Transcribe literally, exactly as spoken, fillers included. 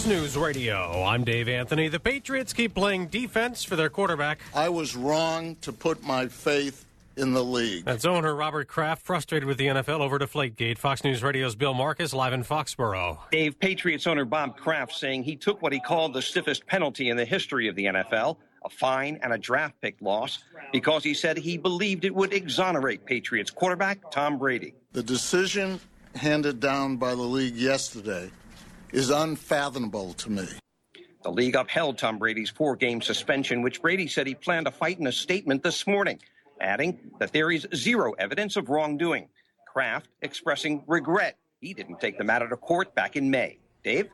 News Radio. I'm Dave Anthony. The Patriots keep playing defense for their quarterback. I was wrong to put my faith in the league. That's owner Robert Kraft, frustrated with the N F L over Deflategate. Fox News Radio's Bill Marcus, live in Foxborough. Dave, Patriots owner Bob Kraft saying he took what he called the stiffest penalty in the history of the N F L, a fine and a draft pick loss, because he said he believed it would exonerate Patriots quarterback Tom Brady. The decision handed down by the league yesterday is unfathomable to me. The league upheld Tom Brady's four-game suspension, which Brady said he planned to fight in a statement this morning, adding that there is zero evidence of wrongdoing. Kraft expressing regret he didn't take the matter to court back in May. Dave?